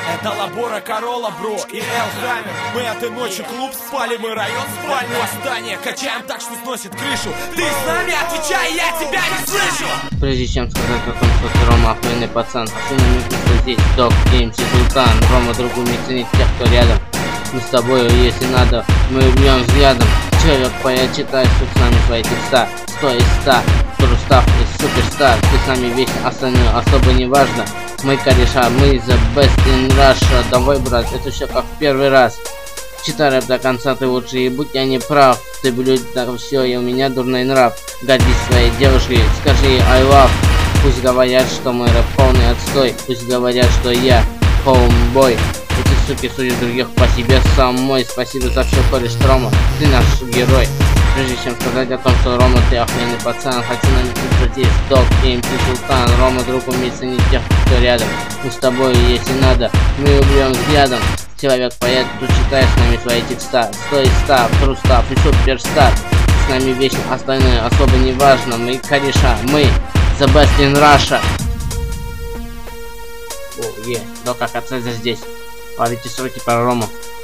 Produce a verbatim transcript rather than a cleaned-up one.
Это Лабора Корола, бро, и Эл Хаммер. Мы этой ночью клуб спали, мы район спали. Восстание, качаем так, что сносит крышу. Ты с нами, отвечай, я тебя не слышу. Прежде чем сказать о том, что ты Рома охуенный пацан, хочу намекнуть, что здесь Док, Геймс и Султан. Рома другу не ценит тех, кто рядом. Мы с тобой, если надо, мы убьем взглядом. Человек, поэт, читает тут с нами свои текста. Сто из ста, Турустав и Суперстар. Ты с нами вечно, остальное особо не важно. Мы кореша, мы the best in Russia. Давай, брат, это все как в первый раз. Читай рэп до конца, ты лучше, и будь я не прав. Ты блюд, так все, и у меня дурной нрав. Гордись своей девушкой, скажи ей I love. Пусть говорят, что мой рэп полный отстой. Пусть говорят, что я хоумбой. Эти суки судят других по себе самой. Спасибо за все, кореш Рома, ты наш герой. Прежде чем сказать о том, что Рома, ты охуенный пацан, хочу намекнуть, что здесь Док, Геймс и Султан. Рома друг умеет ценить тех, кто рядом. Мы с тобой, если надо, мы убьем взглядом. Человек, поэт, тут читаешь с нами свои текста. Сто из ста, Турустав и Суперстар. С нами вечно, остальное особо не важно. Мы кореша, мы the best in Russia. О, е, Док, как отца здесь. Ловите сроки про Рому.